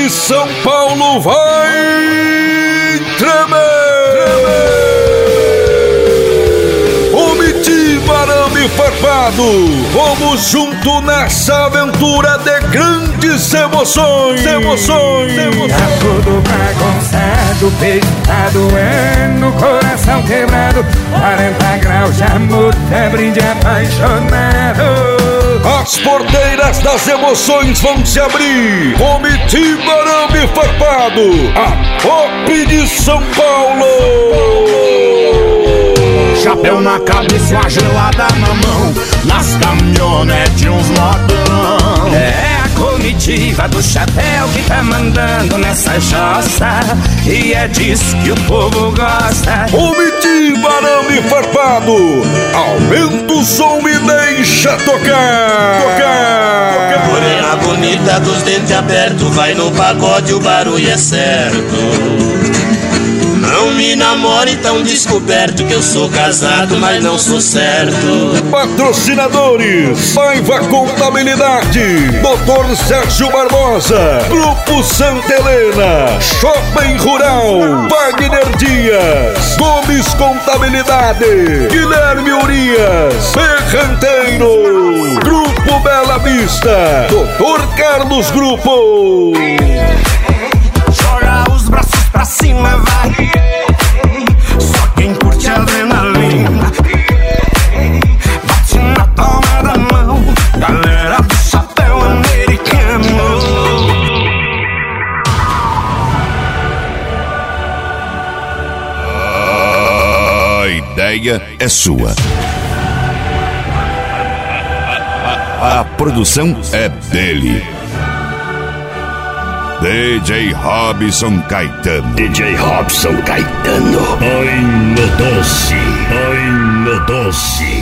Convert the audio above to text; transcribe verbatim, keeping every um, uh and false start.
de São Paulo vai tremer! Comitiva Arame Farpado, vamos junto nessa aventura de grandes emoções. Emoções, emoções. Tá tudo bagunçado, peito tá doendo, coração quebrado, quarenta graus de amor, febre de apaixonado. As porteiras das emoções vão se abrir. Comitiva Arame Farpado, a Pop de São Paulo. Chapéu na cabeça, uma gelada na mão, nas caminhonetes uns modão. É a comitiva do chapéu que tá mandando nessa jossa, e é disso que o povo gosta. Comitiva Arame Farpado, aumenta o som e deixa tocar. Tocar. Morena bonita dos dentes abertos, vai no pagode, o barulho é certo. Não me namore tão descoberto, que eu sou casado, mas não sou certo. Patrocinadores: Paiva Contabilidade, doutor Sérgio Barbosa, Grupo Santa Helena, Shopping Rural, Wagner Dias, Gomes Contabilidade, Guilherme Urias, Ferranteiro, Grupo Bela Vista, doutor Carlos Grupo. Joga os braços pra cima, vai. Só quem curte adrenalina. Bate na palma da mão, galera do chapéu americano. A ideia é sua. A produção é dele. D J Robson Caetano. D J Robson Caetano. Oi, no doce. Oi, no doce.